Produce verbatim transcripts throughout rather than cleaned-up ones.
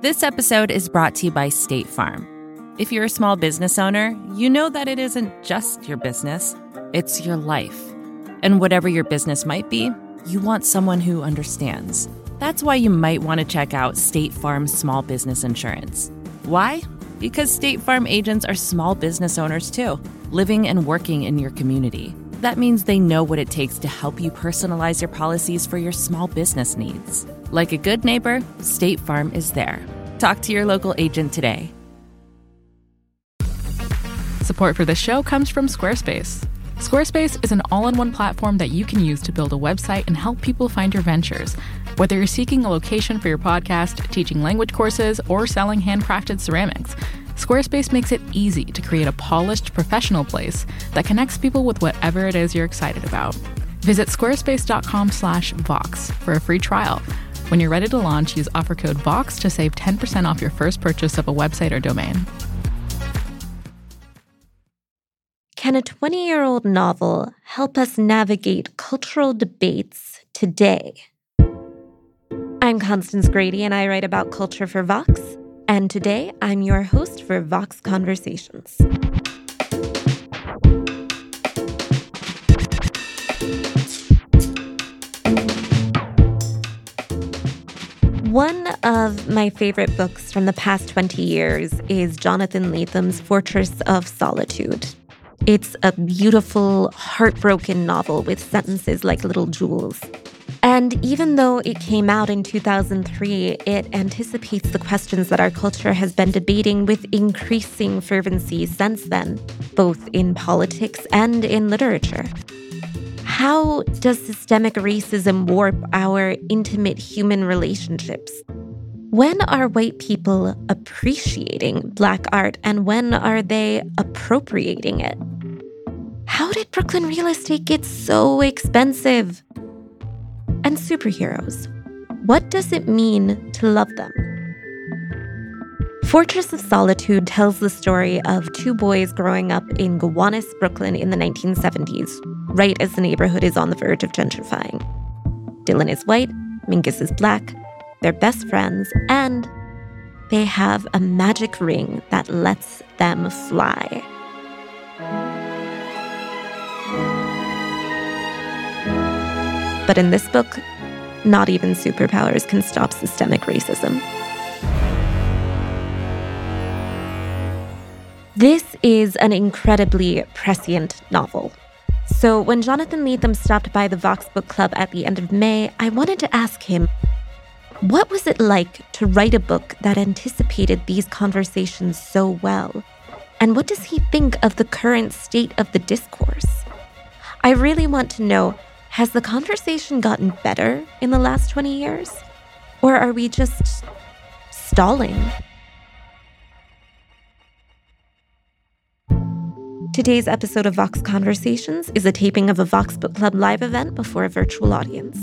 This episode is brought to you by State Farm. If you're a small business owner, you know that it isn't just your business, it's your life. And whatever your business might be, you want someone who understands. That's why you might want to check out State Farm Small Business Insurance. Why? Because State Farm agents are small business owners too, living and working in your community. That means they know what it takes to help you personalize your policies for your small business needs. Like a good neighbor, State Farm is there. Talk to your local agent today. Support for this show comes from Squarespace. Squarespace is an all-in-one platform that you can use to build a website and help people find your ventures. Whether you're seeking a location for your podcast, teaching language courses, or selling handcrafted ceramics, Squarespace makes it easy to create a polished, professional place that connects people with whatever it is you're excited about. Visit squarespace.com slash Vox for a free trial. When you're ready to launch, use offer code VOX to save ten percent off your first purchase of a website or domain. Can a twenty-year-old novel help us navigate cultural debates today? I'm Constance Grady, and I write about culture for Vox. And today, I'm your host for Vox Conversations. One of my favorite books from the past twenty years is Jonathan Letham's Fortress of Solitude. It's a beautiful, heartbroken novel with sentences like little jewels. And even though it came out in two thousand three, it anticipates the questions that our culture has been debating with increasing fervency since then, both in politics and in literature. How does systemic racism warp our intimate human relationships? When are white people appreciating Black art, and when are they appropriating it? How did Brooklyn real estate get so expensive? And superheroes. What does it mean to love them? Fortress of Solitude tells the story of two boys growing up in Gowanus, Brooklyn in the nineteen seventies, right as the neighborhood is on the verge of gentrifying. Dylan is white, Mingus is Black, they're best friends, and they have a magic ring that lets them fly. But in this book, not even superpowers can stop systemic racism. This is an incredibly prescient novel. So when Jonathan Lethem stopped by the Vox Book Club at the end of May, I wanted to ask him, what was it like to write a book that anticipated these conversations so well? And what does he think of the current state of the discourse? I really want to know, has the conversation gotten better in the last twenty years? Or are we just stalling? Today's episode of Vox Conversations is a taping of a Vox Book Club live event before a virtual audience.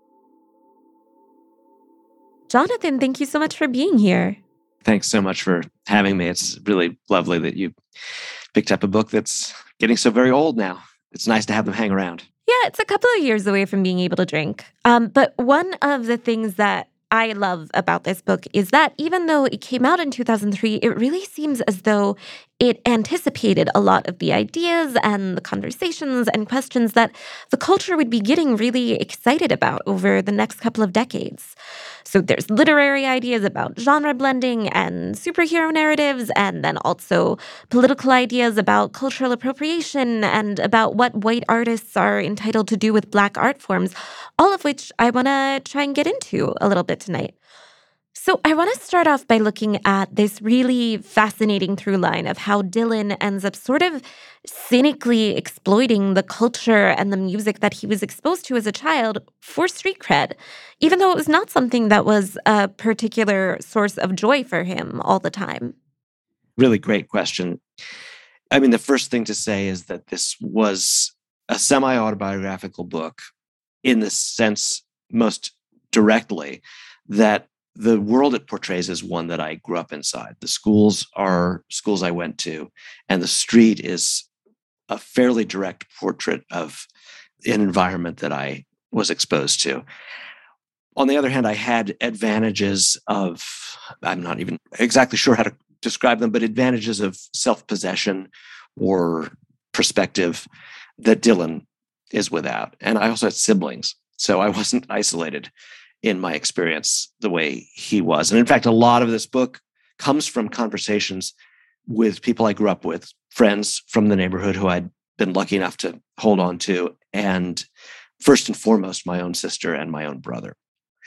Jonathan, thank you so much for being here. Thanks so much for having me. It's really lovely that you picked up a book that's getting so very old now. It's nice to have them hang around. Yeah, it's a couple of years away from being able to drink. Um, but one of the things that I love about this book is that even though it came out in two thousand three, it really seems as though it anticipated a lot of the ideas and the conversations and questions that the culture would be getting really excited about over the next couple of decades. So there's literary ideas about genre blending and superhero narratives, and then also political ideas about cultural appropriation and about what white artists are entitled to do with Black art forms, all of which I want to try and get into a little bit tonight. So I want to start off by looking at this really fascinating through line of how Dylan ends up sort of cynically exploiting the culture and the music that he was exposed to as a child for street cred, even though it was not something that was a particular source of joy for him all the time. Really great question. I mean, the first thing to say is that this was a semi-autobiographical book in the sense most directly that the world it portrays is one that I grew up inside. The schools are schools I went to, and the street is a fairly direct portrait of an environment that I was exposed to. On the other hand, I had advantages of, I'm not even exactly sure how to describe them, but advantages of self-possession or perspective that Dylan is without. And I also had siblings, so I wasn't isolated in my experience the way he was. And in fact, a lot of this book comes from conversations with people I grew up with, friends from the neighborhood who I'd been lucky enough to hold on to, and first and foremost, my own sister and my own brother.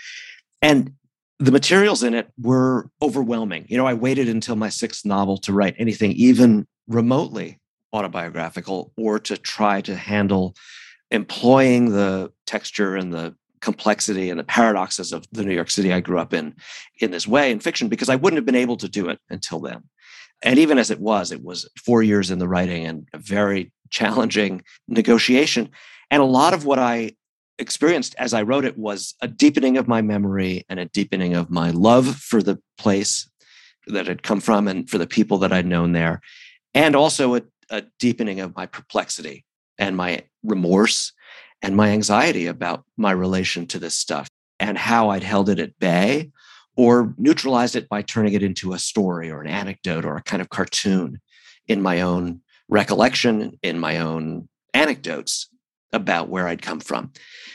And the materials in it were overwhelming. You know, I waited until my sixth novel to write anything even remotely autobiographical, or to try to handle employing the texture and the complexity and the paradoxes of the New York City I grew up in in this way in fiction, because I wouldn't have been able to do it until then. And even as it was, it was four years in the writing and a very challenging negotiation. And a lot of what I experienced as I wrote it was a deepening of my memory and a deepening of my love for the place that I'd come from and for the people that I'd known there. And also a, a deepening of my perplexity and my remorse and my anxiety about my relation to this stuff and how I'd held it at bay or neutralized it by turning it into a story or an anecdote or a kind of cartoon in my own recollection, in my own anecdotes about where I'd come from.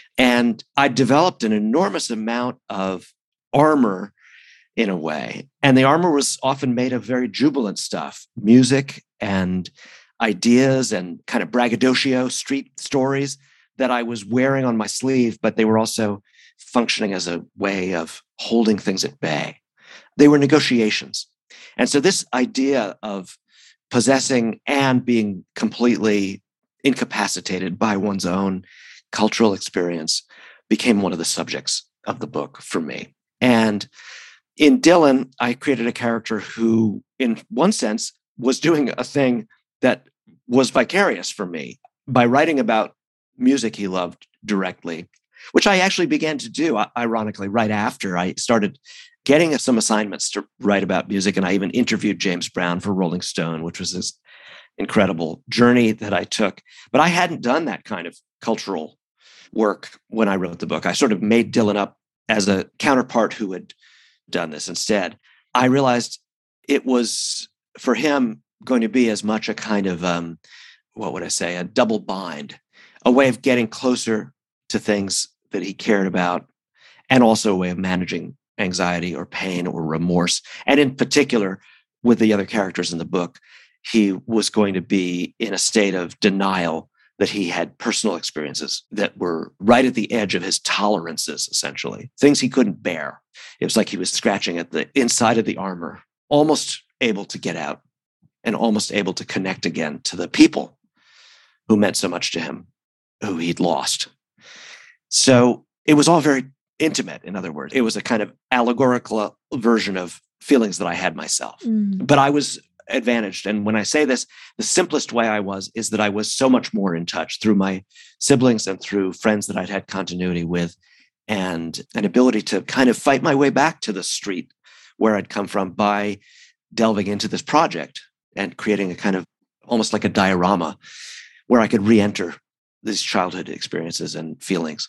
And I developed an enormous amount of armor in a way. And the armor was often made of very jubilant stuff, music and ideas and kind of braggadocio street stories that I was wearing on my sleeve, but they were also functioning as a way of holding things at bay. They were negotiations. And so this idea of possessing and being completely incapacitated by one's own cultural experience became one of the subjects of the book for me. And in Dylan, I created a character who, in one sense, was doing a thing that was vicarious for me by writing about music he loved directly, which I actually began to do, ironically, right after I started getting some assignments to write about music. And I even interviewed James Brown for Rolling Stone, which was this incredible journey that I took. But I hadn't done that kind of cultural work when I wrote the book. I sort of made Dylan up as a counterpart who had done this instead. I realized it was, for him, going to be as much a kind of, um, what would I say, a double bind, a way of getting closer to things that he cared about, and also a way of managing anxiety or pain or remorse. And in particular, with the other characters in the book, he was going to be in a state of denial that he had personal experiences that were right at the edge of his tolerances, essentially, things he couldn't bear. It was like he was scratching at the inside of the armor, almost able to get out and almost able to connect again to the people who meant so much to him, who he'd lost. So it was all very intimate, in other words. It was a kind of allegorical version of feelings that I had myself. Mm. But I was advantaged. And when I say this, the simplest way I was is that I was so much more in touch through my siblings and through friends that I'd had continuity with, and an ability to kind of fight my way back to the street where I'd come from by delving into this project and creating a kind of almost like a diorama where I could re-enter these childhood experiences and feelings.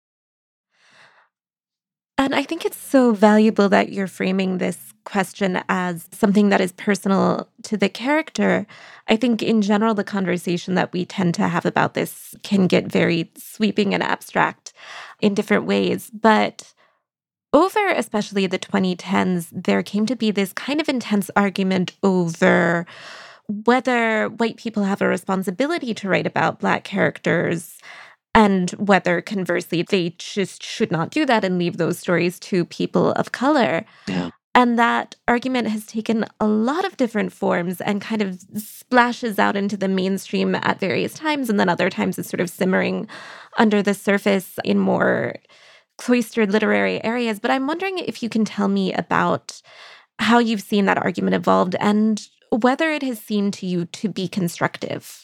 And I think it's so valuable that you're framing this question as something that is personal to the character. I think in general, the conversation that we tend to have about this can get very sweeping and abstract in different ways. But over especially the twenty tens, there came to be this kind of intense argument over whether white people have a responsibility to write about Black characters, and whether, conversely, they just should not do that and leave those stories to people of color. Yeah. And that argument has taken a lot of different forms and kind of splashes out into the mainstream at various times. And then other times it's sort of simmering under the surface in more cloistered literary areas. But I'm wondering if you can tell me about how you've seen that argument evolved and whether it has seemed to you to be constructive.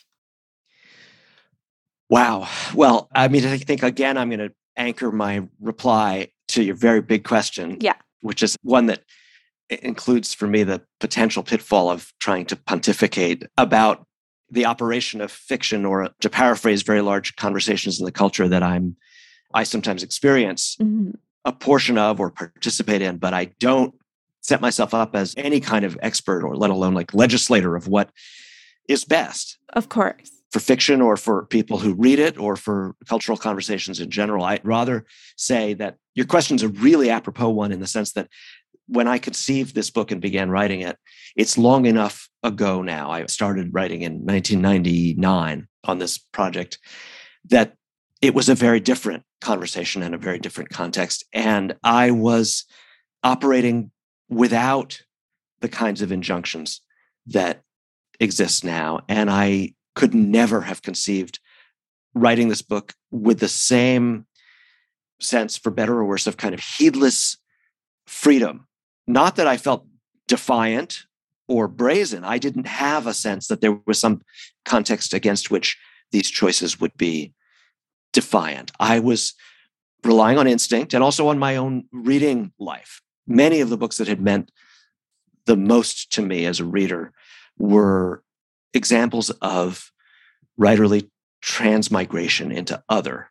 Wow. Well, I mean, I think, again, I'm going to anchor my reply to your very big question, yeah, which is one that includes for me the potential pitfall of trying to pontificate about the operation of fiction, or to paraphrase very large conversations in the culture that I'm, I sometimes experience. Mm-hmm. a portion of or participate in, but I don't set myself up as any kind of expert or let alone like legislator of what is best. Of course. For fiction or for people who read it or for cultural conversations in general. I'd rather say that your question's a really apropos one in the sense that when I conceived this book and began writing it, it's long enough ago now. I started writing in nineteen ninety-nine on this project, that it was a very different conversation and a very different context. And I was operating without the kinds of injunctions that exist now. And I could never have conceived writing this book with the same sense, for better or worse, of kind of heedless freedom. Not that I felt defiant or brazen. I didn't have a sense that there was some context against which these choices would be defiant. I was relying on instinct and also on my own reading life. Many of the books that had meant the most to me as a reader were examples of writerly transmigration into other.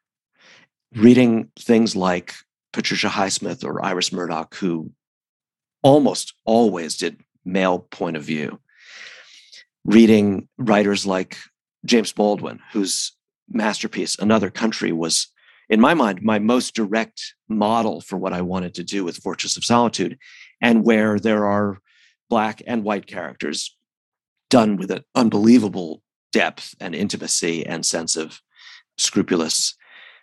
Reading things like Patricia Highsmith or Iris Murdoch, who almost always did male point of view. Reading writers like James Baldwin, whose masterpiece, Another Country, was, in my mind, my most direct model for what I wanted to do with Fortress of Solitude, and where there are Black and white characters done with an unbelievable depth and intimacy and sense of scrupulous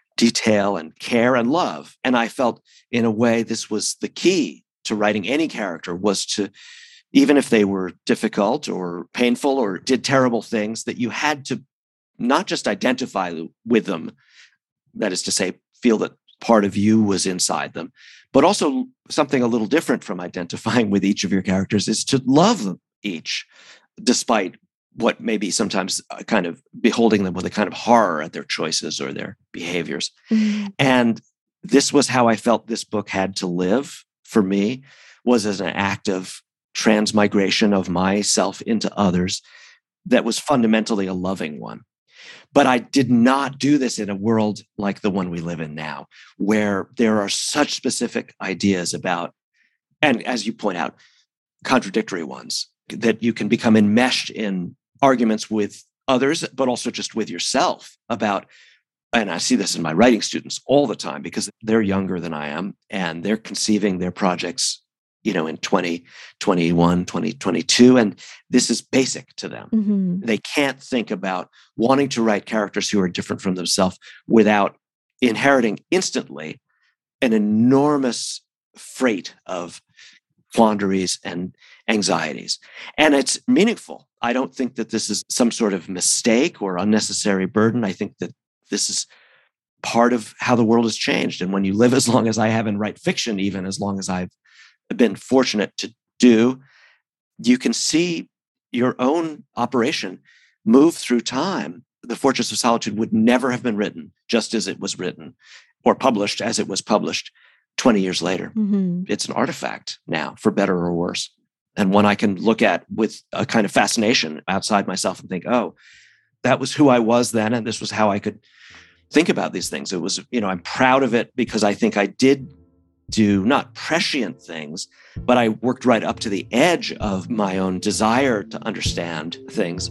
detail and care and love. And I felt, in a way, this was the key to writing any character, was to, even if they were difficult or painful or did terrible things, that you had to not just identify with them, that is to say, feel that part of you was inside them, but also something a little different from identifying with each of your characters is to love them each, despite what may be sometimes kind of beholding them with a kind of horror at their choices or their behaviors. Mm-hmm. And this was how I felt this book had to live for me, was as an act of transmigration of myself into others that was fundamentally a loving one. But I did not do this in a world like the one we live in now, where there are such specific ideas about, and as you point out, contradictory ones, that you can become enmeshed in arguments with others, but also just with yourself about, and I see this in my writing students all the time because they're younger than I am and they're conceiving their projects, you know, in twenty twenty-one, twenty twenty-two, and this is basic to them. Mm-hmm. They can't think about wanting to write characters who are different from themselves without inheriting instantly an enormous freight of quandaries and anxieties. And it's meaningful. I don't think that this is some sort of mistake or unnecessary burden. I think that this is part of how the world has changed. And when you live as long as I have and write fiction, even as long as I've been fortunate to do, you can see your own operation move through time. The Fortress of Solitude would never have been written just as it was written or published as it was published twenty years later. Mm-hmm. It's an artifact now, for better or worse. And one I can look at with a kind of fascination outside myself and think, oh, that was who I was then. And this was how I could think about these things. It was, you know, I'm proud of it because I think I did do not prescient things, but I worked right up to the edge of my own desire to understand things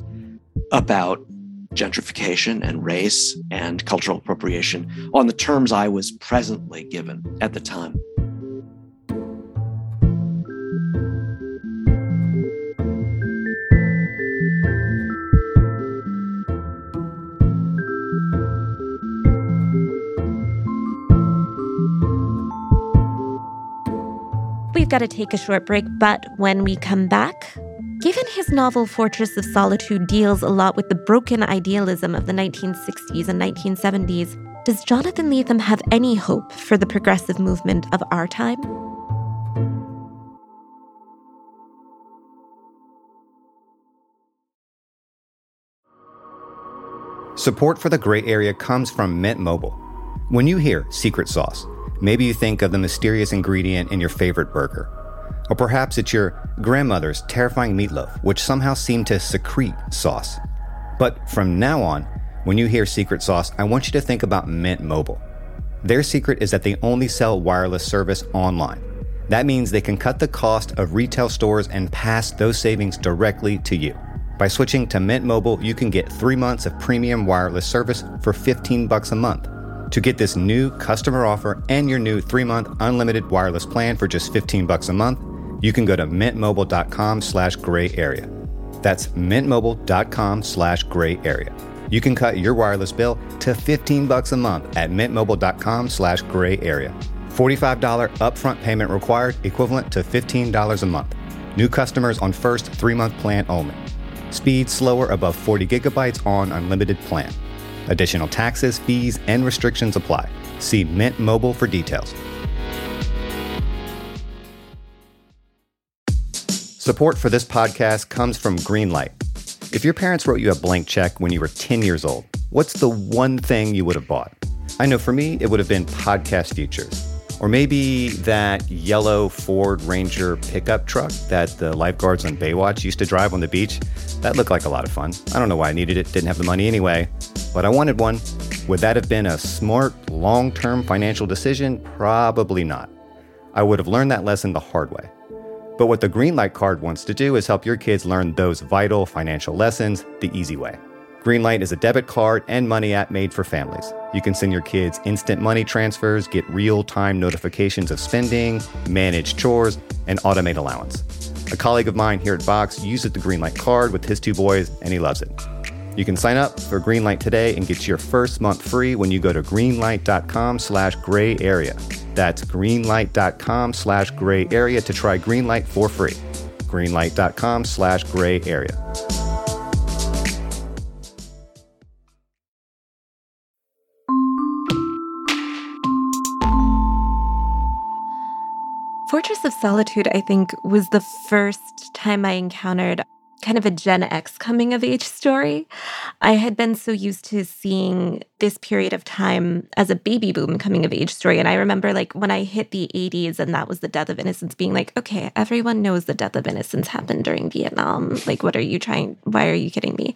about gentrification and race and cultural appropriation on the terms I was presently given at the time. We've got to take a short break, but when we come back, given his novel Fortress of Solitude deals a lot with the broken idealism of the nineteen sixties and nineteen seventies, does Jonathan Lethem have any hope for the progressive movement of our time? Support for The Gray Area comes from Mint Mobile. When you hear secret sauce, maybe you think of the mysterious ingredient in your favorite burger. Or perhaps it's your grandmother's terrifying meatloaf, which somehow seemed to secrete sauce. But from now on, when you hear secret sauce, I want you to think about Mint Mobile. Their secret is that they only sell wireless service online. That means they can cut the cost of retail stores and pass those savings directly to you. By switching to Mint Mobile, you can get three months of premium wireless service for fifteen bucks a month. To get this new customer offer and your new three-month unlimited wireless plan for just fifteen bucks a month, you can go to mintmobile.com slash gray area. That's mintmobile.com slash gray area. You can cut your wireless bill to fifteen bucks a month at mintmobile.com slash gray area. forty-five dollars upfront payment required, equivalent to fifteen dollars a month. New customers on first three-month plan only. Speed slower above forty gigabytes on unlimited plan. Additional taxes, fees, and restrictions apply. See Mint Mobile for details. Support for this podcast comes from Greenlight. If your parents wrote you a blank check when you were ten years old, what's the one thing you would have bought? I know for me, it would have been podcast features. Or maybe that yellow Ford Ranger pickup truck that the lifeguards on Baywatch used to drive on the beach. That looked like a lot of fun. I don't know why I needed it, didn't have the money anyway, but I wanted one. Would that have been a smart, long-term financial decision? Probably not. I would have learned that lesson the hard way. But what the Greenlight card wants to do is help your kids learn those vital financial lessons the easy way. Greenlight is a debit card and money app made for families. You can send your kids instant money transfers, get real-time notifications of spending, manage chores, and automate allowance. A colleague of mine here at Vox uses the Greenlight card with his two boys, and he loves it. You can sign up for Greenlight today and get your first month free when you go to greenlight.com slash gray area. That's greenlight.com slash gray area to try Greenlight for free. greenlight.com slash gray area. Fortress of Solitude, I think, was the first time I encountered kind of a Gen X coming of age story. I had been so used to seeing this period of time as a baby boom coming of age story. And I remember like when I hit the eighties and that was the death of innocence, being like, okay, everyone knows the death of innocence happened during Vietnam. Like, what are you trying? Why are you kidding me?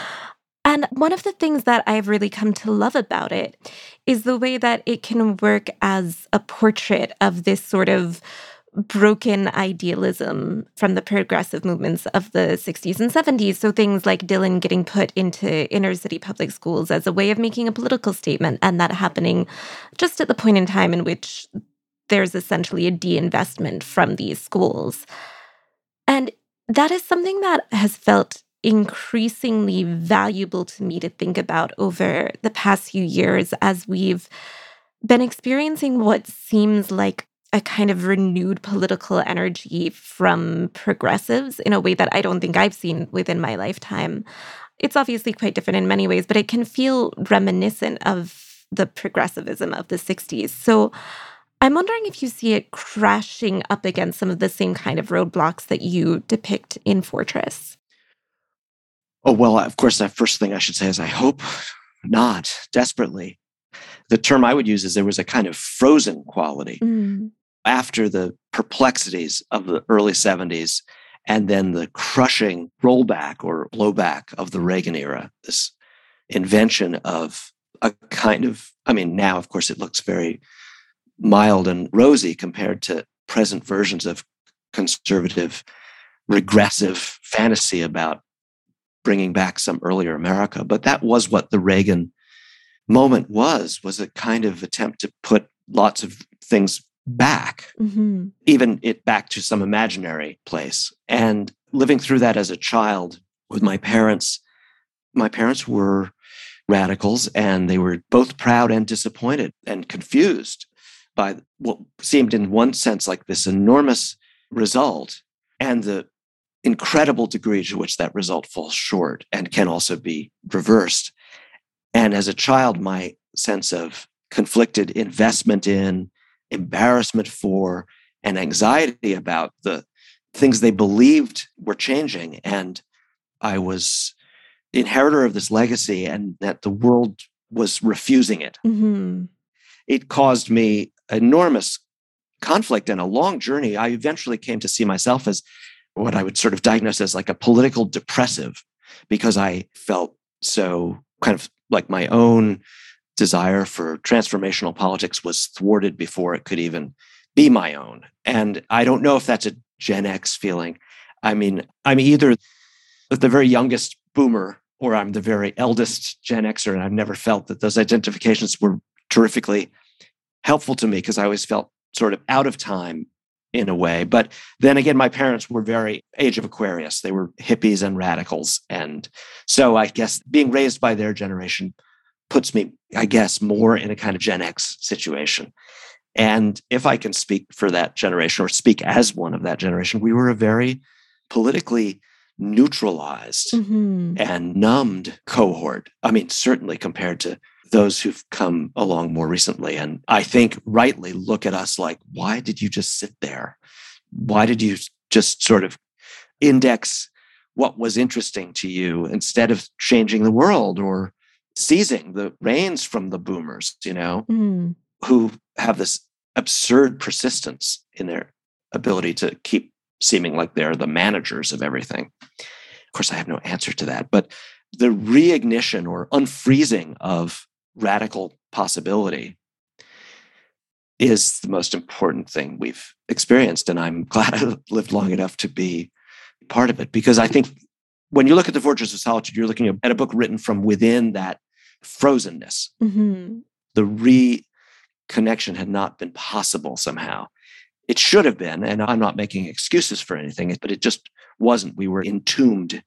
And one of the things that I've really come to love about it is the way that it can work as a portrait of this sort of broken idealism from the progressive movements of the sixties and seventies. So things like Dylan getting put into inner city public schools as a way of making a political statement, and that happening just at the point in time in which there's essentially a de-investment from these schools. And that is something that has felt increasingly valuable to me to think about over the past few years as we've been experiencing what seems like a kind of renewed political energy from progressives in a way that I don't think I've seen within my lifetime. It's obviously quite different in many ways, but it can feel reminiscent of the progressivism of the sixties. So I'm wondering if you see it crashing up against some of the same kind of roadblocks that you depict in Fortress. Oh, well, of course, the first thing I should say is I hope not, desperately. The term I would use is there was a kind of frozen quality mm. after the perplexities of the early seventies and then the crushing rollback or blowback of the Reagan era, this invention of a kind of, I mean, now, of course, it looks very mild and rosy compared to present versions of conservative, regressive fantasy about bringing back some earlier America. But that was what the Reagan moment was, was a kind of attempt to put lots of things back, mm-hmm. even it back to some imaginary place. And living through that as a child with my parents, my parents were radicals, and they were both proud and disappointed and confused by what seemed in one sense like this enormous result and the incredible degree to which that result falls short and can also be reversed. And as a child, my sense of conflicted investment in, embarrassment for, and anxiety about the things they believed were changing. And I was the inheritor of this legacy and that the world was refusing it. Mm-hmm. It caused me enormous conflict and a long journey. I eventually came to see myself as what I would sort of diagnose as like a political depressive, because I felt so kind of like my own desire for transformational politics was thwarted before it could even be my own. And I don't know if that's a Gen X feeling. I mean, I'm either the very youngest boomer or I'm the very eldest Gen Xer, and I've never felt that those identifications were terrifically helpful to me because I always felt sort of out of time in a way. But then again, my parents were very Age of Aquarius. They were hippies and radicals. And so I guess being raised by their generation puts me, I guess, more in a kind of Gen X situation. And if I can speak for that generation or speak as one of that generation, we were a very politically neutralized mm-hmm. and numbed cohort. I mean, certainly compared to those who've come along more recently. And I think rightly look at us like, why did you just sit there? Why did you just sort of index what was interesting to you instead of changing the world or seizing the reins from the boomers, you know, mm. who have this absurd persistence in their ability to keep seeming like they're the managers of everything. Of course, I have no answer to that, but the reignition or unfreezing of radical possibility is the most important thing we've experienced. And I'm glad I lived long enough to be part of it, because I think when you look at The Fortress of Solitude, you're looking at a book written from within that frozenness. Mm-hmm. The reconnection had not been possible somehow. It should have been, and I'm not making excuses for anything, but it just wasn't. We were entombed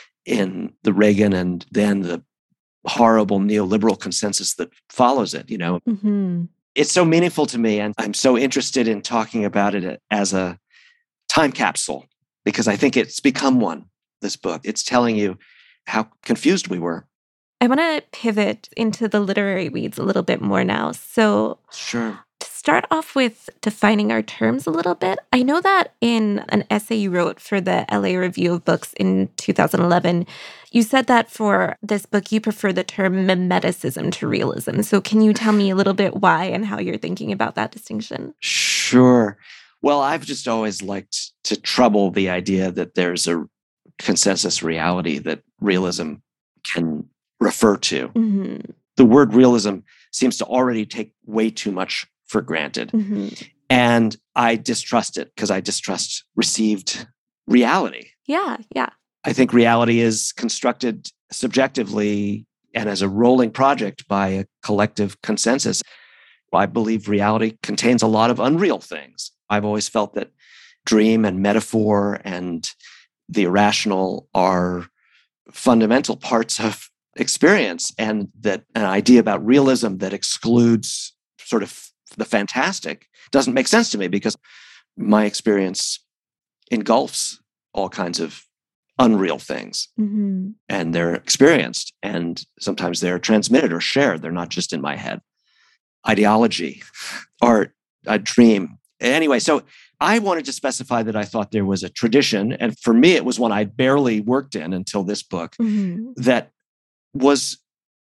in the Reagan and then the horrible neoliberal consensus that follows it, you know. Mm-hmm. It's so meaningful to me, and I'm so interested in talking about it as a time capsule, because I think it's become one, this book. It's telling you how confused we were. I want to pivot into the literary weeds a little bit more now. So sure. To start off with defining our terms a little bit, I know that in an essay you wrote for the L A Review of Books in two thousand eleven, you said that for this book, you prefer the term memeticism to realism. So can you tell me a little bit why and how you're thinking about that distinction? Sure. Well, I've just always liked to trouble the idea that there's a consensus reality that realism can refer to. Mm-hmm. The word realism seems to already take way too much for granted. Mm-hmm. And I distrust it because I distrust received reality. Yeah, yeah. I think reality is constructed subjectively and as a rolling project by a collective consensus. I believe reality contains a lot of unreal things. I've always felt that dream and metaphor and the irrational are fundamental parts of experience, and that an idea about realism that excludes sort of the fantastic doesn't make sense to me, because my experience engulfs all kinds of unreal things. Mm-hmm. And they're experienced, and sometimes they're transmitted or shared. They're not just in my head. Ideology, art, a dream. Anyway, so I wanted to specify that I thought there was a tradition, and for me, it was one I barely worked in until this book, mm-hmm. that was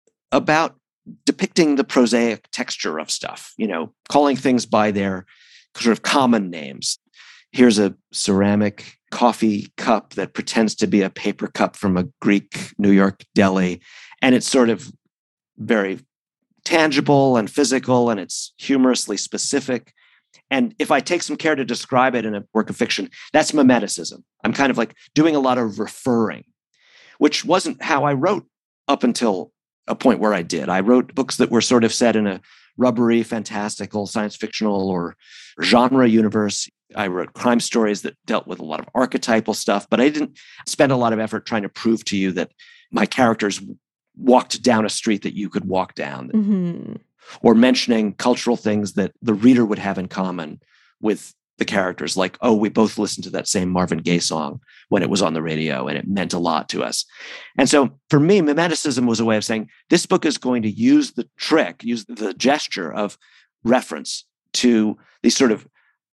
about depicting the prosaic texture of stuff, you know, calling things by their sort of common names. Here's a ceramic coffee cup that pretends to be a paper cup from a Greek New York deli, and it's sort of very tangible and physical, and it's humorously specific. And if I take some care to describe it in a work of fiction, that's memeticism. I'm kind of like doing a lot of referring, which wasn't how I wrote up until a point where I did. I wrote books that were sort of set in a rubbery, fantastical, science fictional or genre universe. I wrote crime stories that dealt with a lot of archetypal stuff, but I didn't spend a lot of effort trying to prove to you that my characters walked down a street that you could walk down, mm-hmm. or mentioning cultural things that the reader would have in common with the characters, like, oh, we both listened to that same Marvin Gaye song when it was on the radio, and it meant a lot to us. And so for me, memeticism was a way of saying, this book is going to use the trick, use the gesture of reference to these sort of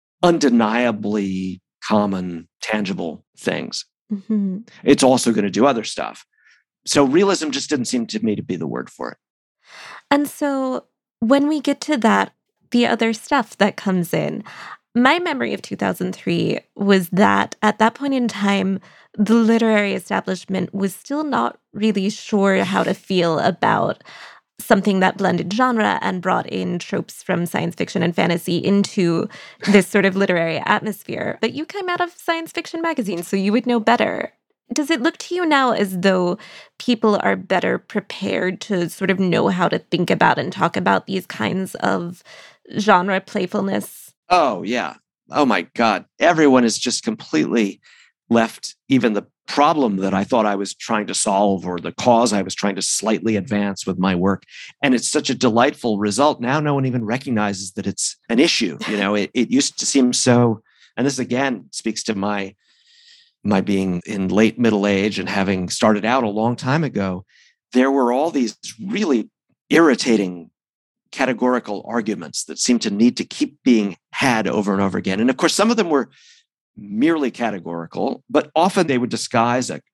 undeniably common, tangible things. Mm-hmm. It's also going to do other stuff. So realism just didn't seem to me to be the word for it. And so when we get to that, the other stuff that comes in, my memory of two thousand three was that at that point in time, the literary establishment was still not really sure how to feel about something that blended genre and brought in tropes from science fiction and fantasy into this sort of literary atmosphere. But you came out of science fiction magazines, so you would know better. Does it look to you now as though people are better prepared to sort of know how to think about and talk about these kinds of genre playfulness? Oh, yeah. Oh, my God. Everyone is just completely left even the problem that I thought I was trying to solve or the cause I was trying to slightly advance with my work. And it's such a delightful result. Now no one even recognizes that it's an issue. You know, it, it used to seem so, and this again speaks to my my being in late middle age and having started out a long time ago. There were all these really irritating categorical arguments that seemed to need to keep being had over and over again. And of course, some of them were merely categorical, but often they would disguise a,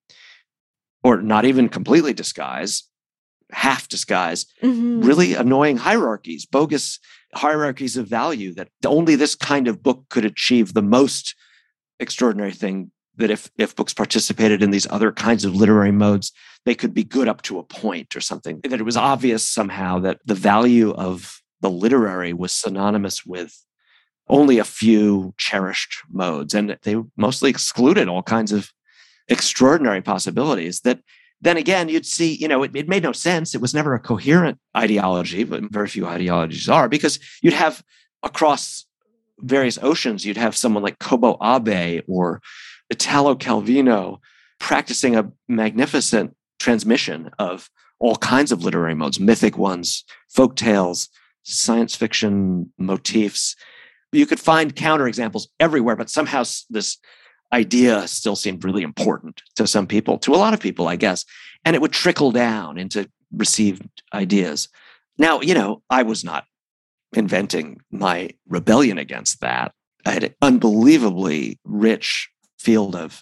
or not even completely disguise, half disguise, mm-hmm. really annoying hierarchies, bogus hierarchies of value that only this kind of book could achieve the most extraordinary thing, that if, if books participated in these other kinds of literary modes, they could be good up to a point or something. That it was obvious somehow that the value of the literary was synonymous with only a few cherished modes. And they mostly excluded all kinds of extraordinary possibilities that then again, you'd see, you know, it, it made no sense. It was never a coherent ideology, but very few ideologies are, because you'd have across various oceans, you'd have someone like Kobo Abe or Italo Calvino practicing a magnificent transmission of all kinds of literary modes, mythic ones, folk tales, science fiction motifs. You could find counterexamples everywhere, but somehow this idea still seemed really important to some people, to a lot of people, I guess. And it would trickle down into received ideas. Now, you know, I was not inventing my rebellion against that. I had an unbelievably rich field of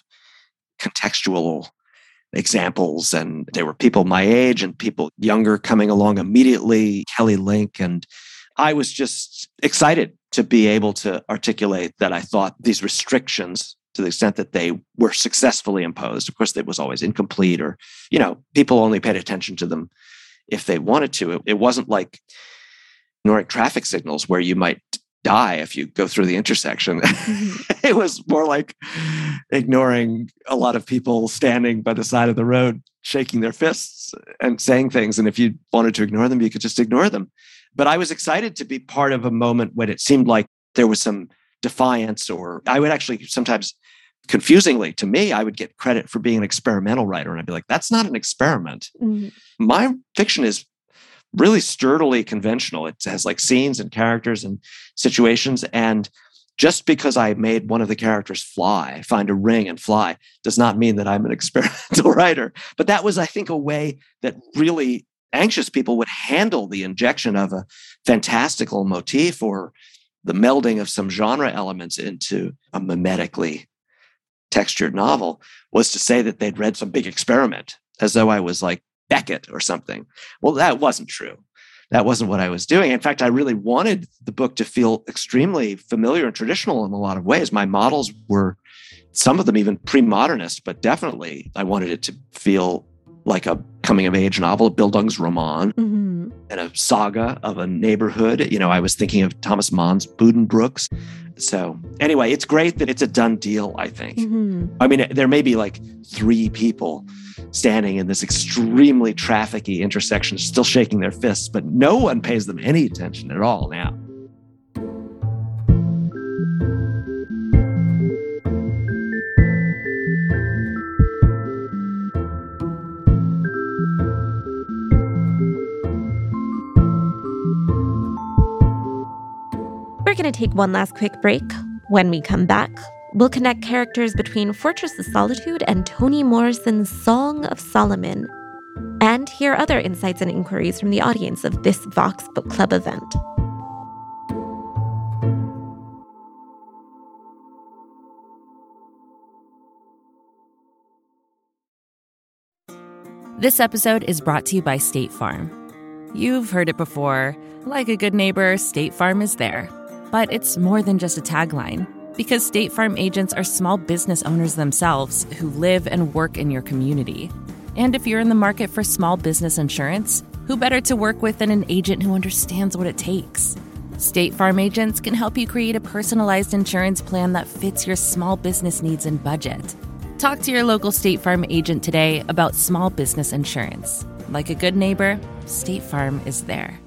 contextual examples, and there were people my age and people younger coming along immediately, Kelly Link, and I was just excited to be able to articulate that I thought these restrictions, to the extent that they were successfully imposed, of course, it was always incomplete, or, you know, people only paid attention to them if they wanted to. It, it wasn't like ignoring traffic signals where you might die if you go through the intersection. Mm-hmm. It was more like ignoring a lot of people standing by the side of the road, shaking their fists and saying things. And if you wanted to ignore them, you could just ignore them. But I was excited to be part of a moment when it seemed like there was some defiance, or I would actually sometimes, confusingly to me, I would get credit for being an experimental writer. And I'd be like, that's not an experiment. Mm-hmm. My fiction is really sturdily conventional. It has like scenes and characters and situations. And just because I made one of the characters fly, find a ring and fly, does not mean that I'm an experimental writer. But that was, I think, a way that really anxious people would handle the injection of a fantastical motif or the melding of some genre elements into a mimetically textured novel, was to say that they'd read some big experiment, as though I was like Beckett or something. Well, that wasn't true. That wasn't what I was doing. In fact, I really wanted the book to feel extremely familiar and traditional in a lot of ways. My models were, some of them even pre-modernist, but definitely I wanted it to feel like a coming-of-age novel, a Bildungsroman, mm-hmm. and a saga of a neighborhood. You know, I was thinking of Thomas Mann's Buddenbrooks. So anyway, it's great that it's a done deal, I think. Mm-hmm. I mean, there may be like three people standing in this extremely trafficky intersection, still shaking their fists, but no one pays them any attention at all now. We're going to take one last quick break. When we come back, we'll connect characters between Fortress of Solitude and Toni Morrison's Song of Solomon, and hear other insights and inquiries from the audience of this Vox Book Club event. This episode is brought to you by State Farm. You've heard it before. Like a good neighbor, State Farm is there. But it's more than just a tagline, because State Farm agents are small business owners themselves who live and work in your community. And if you're in the market for small business insurance, Who better to work with than an agent who understands what it takes? State Farm agents can help you create a personalized insurance plan that fits your small business needs and budget. Talk to your local State Farm agent today about small business insurance. Like a good neighbor, State Farm is there.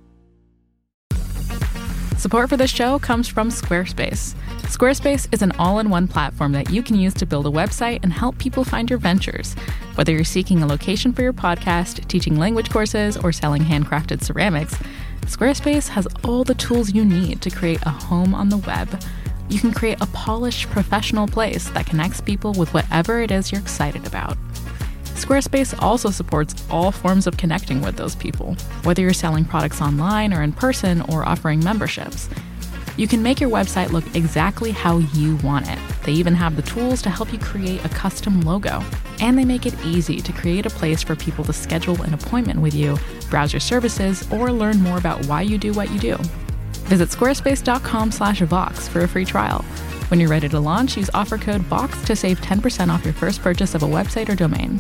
Support for this show comes from Squarespace. Squarespace is an all-in-one platform that you can use to build a website and help people find your ventures. Whether you're seeking a location for your podcast, teaching language courses, or selling handcrafted ceramics, Squarespace has all the tools you need to create a home on the web. You can create a polished, professional place that connects people with whatever it is you're excited about. Squarespace also supports all forms of connecting with those people, whether you're selling products online or in person or offering memberships. You can make your website look exactly how you want it. They even have the tools to help you create a custom logo. And they make it easy to create a place for people to schedule an appointment with you, browse your services, or learn more about why you do what you do. Visit squarespace.com slash Vox for a free trial. When you're ready to launch, use offer code VOX to save ten percent off your first purchase of a website or domain.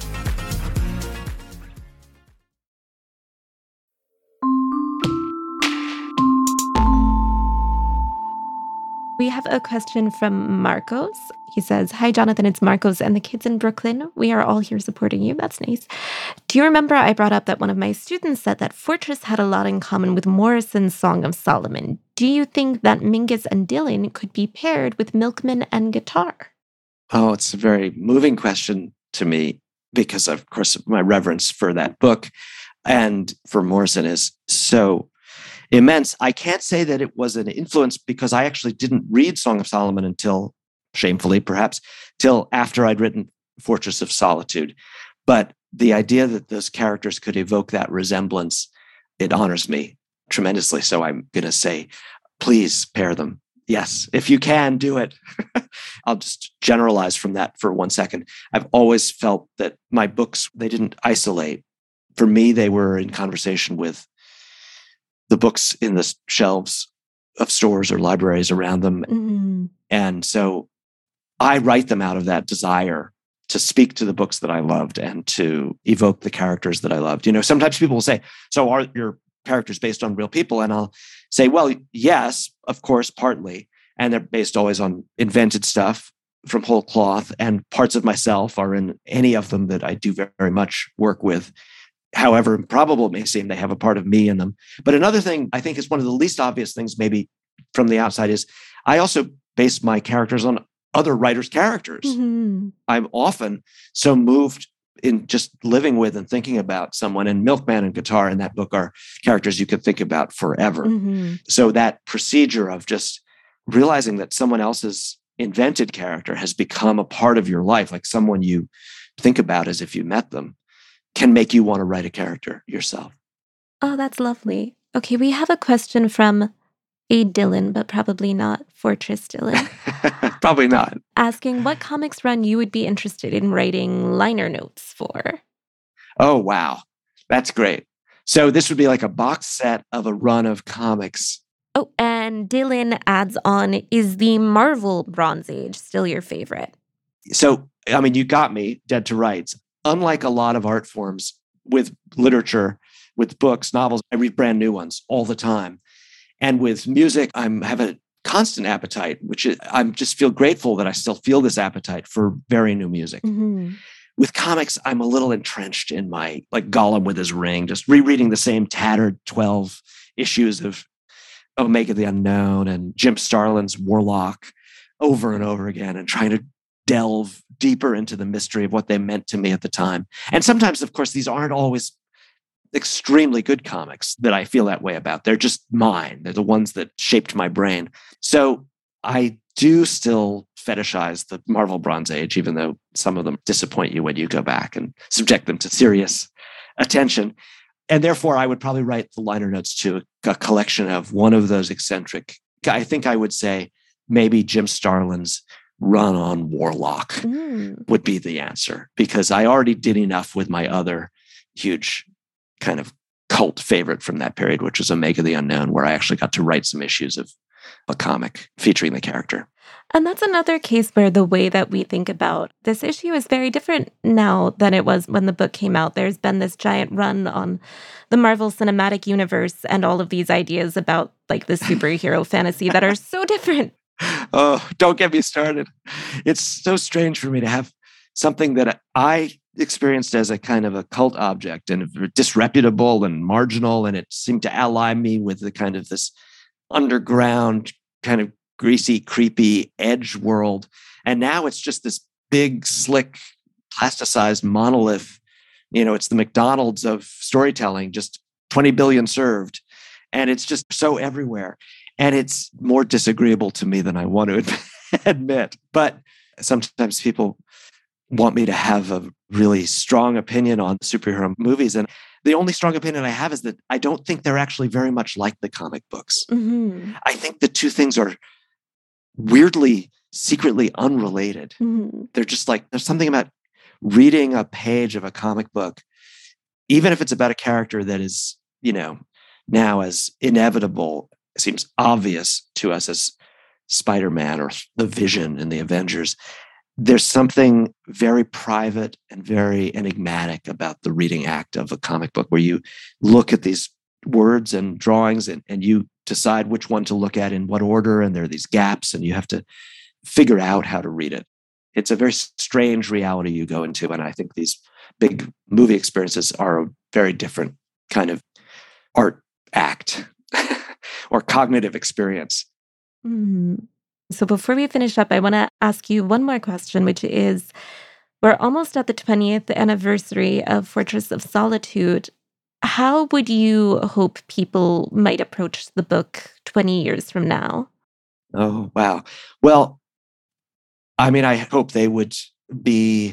We have a question from Marcos. He says, "Hi, Jonathan, it's Marcos and the kids in Brooklyn. We are all here supporting you." That's nice. "Do you remember I brought up that one of my students said that Fortress had a lot in common with Morrison's Song of Solomon? Do you think that Mingus and Dylan could be paired with Milkman and Guitar?" Oh, it's a very moving question to me because, of course, my reverence for that book and for Morrison is so immense. I can't say that it was an influence because I actually didn't read Song of Solomon until, shamefully perhaps, till after I'd written Fortress of Solitude. But the idea that those characters could evoke that resemblance, it honors me tremendously. So I'm going to say, please pair them. Yes, if you can, do it. I'll just generalize from that for one second. I've always felt that my books, they didn't isolate. For me, they were in conversation with the books in the shelves of stores or libraries around them. Mm-hmm. And so I write them out of that desire to speak to the books that I loved and to evoke the characters that I loved. You know, sometimes people will say, "So are your characters based on real people?" And I'll say, well, yes, of course, partly. And they're based always on invented stuff from whole cloth. And parts of myself are in any of them that I do very much work with. However improbable it may seem, they have a part of me in them. But another thing I think is one of the least obvious things maybe from the outside is I also base my characters on other writers' characters. Mm-hmm. I'm often so moved in just living with and thinking about someone, and Milkman and Guitar in that book are characters you could think about forever. Mm-hmm. So that procedure of just realizing that someone else's invented character has become a part of your life, like someone you think about as if you met them, can make you want to write a character yourself. Oh, that's lovely. Okay, we have a question from a Dylan, but probably not Fortress Dylan. Probably not. Asking what comics run you would be interested in writing liner notes for. Oh, wow. That's great. So this would be like a box set of a run of comics. Oh, and Dylan adds on, is the Marvel Bronze Age still your favorite? So, I mean, you got me dead to rights. Unlike a lot of art forms with literature, with books, novels, I read brand new ones all the time. And with music, I have a constant appetite, which is, I just feel grateful that I still feel this appetite for very new music. Mm-hmm. With comics, I'm a little entrenched in my, like Gollum with his ring, just rereading the same tattered twelve issues of Omega the Unknown and Jim Starlin's Warlock over and over again and trying to delve deeper into the mystery of what they meant to me at the time. And sometimes, of course, these aren't always extremely good comics that I feel that way about. They're just mine. They're the ones that shaped my brain. So I do still fetishize the Marvel Bronze Age, even though some of them disappoint you when you go back and subject them to serious attention. And therefore, I would probably write the liner notes to a collection of one of those eccentric, I think I would say maybe Jim Starlin's run on Warlock mm. would be the answer, because I already did enough with my other huge kind of cult favorite from that period, which was Omega the Unknown, where I actually got to write some issues of a comic featuring the character. And that's another case where the way that we think about this issue is very different now than it was when the book came out. There's been this giant run on the Marvel Cinematic Universe and all of these ideas about like the superhero fantasy that are so different. Oh, don't get me started. It's so strange for me to have something that I experienced as a kind of a cult object and disreputable and marginal, and it seemed to ally me with the kind of this underground kind of greasy, creepy edge world. And now it's just this big, slick, plasticized monolith. You know, it's the McDonald's of storytelling, just twenty billion served. And it's just so everywhere. And it's more disagreeable to me than I want to admit. But sometimes people want me to have a really strong opinion on superhero movies. And the only strong opinion I have is that I don't think they're actually very much like the comic books. Mm-hmm. I think the two things are weirdly, secretly unrelated. Mm-hmm. They're just like, there's something about reading a page of a comic book, even if it's about a character that is, you know, now as inevitable, seems obvious to us as Spider-Man or the Vision in the Avengers. There's something very private and very enigmatic about the reading act of a comic book where you look at these words and drawings and, and you decide which one to look at in what order, and there are these gaps and you have to figure out how to read it. It's a very strange reality you go into, and I think these big movie experiences are a very different kind of art act or cognitive experience. Mm-hmm. So before we finish up, I want to ask you one more question, which is, we're almost at the twentieth anniversary of Fortress of Solitude. How would you hope people might approach the book twenty years from now? Oh, wow. Well, I mean, I hope they would be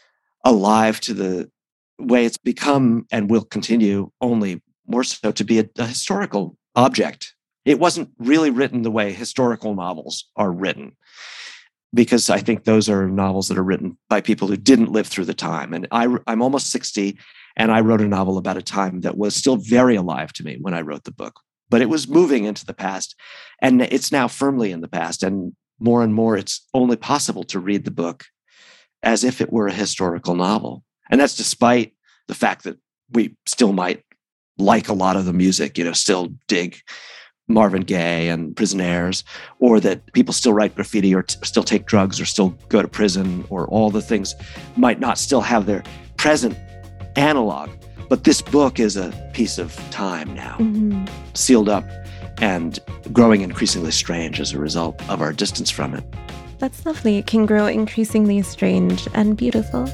alive to the way it's become and will continue only more so to be a, a historical object. It wasn't really written the way historical novels are written, because I think those are novels that are written by people who didn't live through the time. And I, I'm almost sixty, and I wrote a novel about a time that was still very alive to me when I wrote the book. But it was moving into the past, and it's now firmly in the past. And more and more, it's only possible to read the book as if it were a historical novel. And that's despite the fact that we still might like a lot of the music, you know, still dig Marvin Gaye and Prisoners, or that people still write graffiti or t- still take drugs or still go to prison, or all the things might not still have their present analog. But this book is a piece of time now, mm-hmm. sealed up and growing increasingly strange as a result of our distance from it. That's lovely. It can grow increasingly strange and beautiful.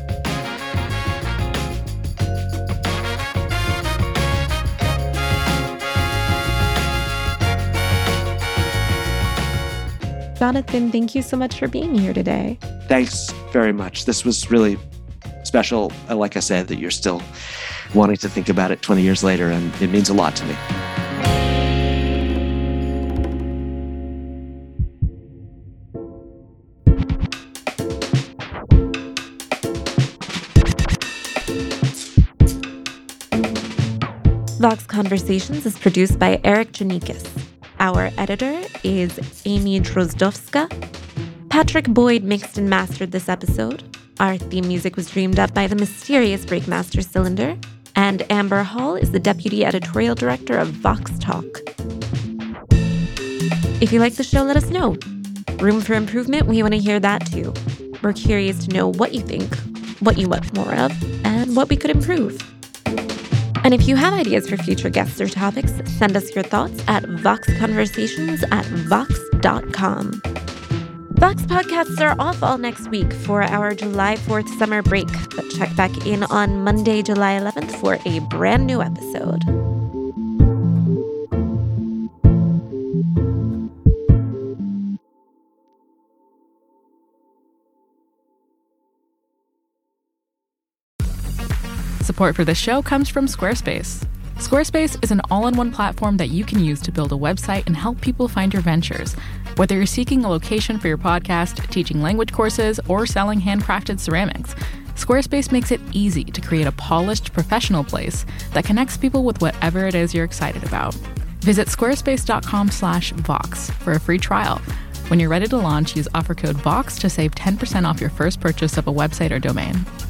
Jonathan, thank you so much for being here today. Thanks very much. This was really special. Like I said, that you're still wanting to think about it twenty years later, and it means a lot to me. Vox Conversations is produced by Eric Janikis. Our editor is Amy Drozdowska. Patrick Boyd mixed and mastered this episode. Our theme music was dreamed up by the mysterious Breakmaster Cylinder. And Amber Hall is the deputy editorial director of Vox Talk. If you like the show, let us know. Room for improvement? We want to hear that too. We're curious to know what you think, what you want more of, and what we could improve. And if you have ideas for future guests or topics, send us your thoughts at voxconversations at vox dot com. Vox podcasts are off all next week for our July fourth summer break, but check back in on Monday, July eleventh for a brand new episode. Support for this show comes from Squarespace. Squarespace is an all-in-one platform that you can use to build a website and help people find your ventures. Whether you're seeking a location for your podcast, teaching language courses, or selling handcrafted ceramics, Squarespace makes it easy to create a polished, professional place that connects people with whatever it is you're excited about. Visit squarespace dot com slash vox for a free trial. When you're ready to launch, use offer code VOX to save ten percent off your first purchase of a website or domain.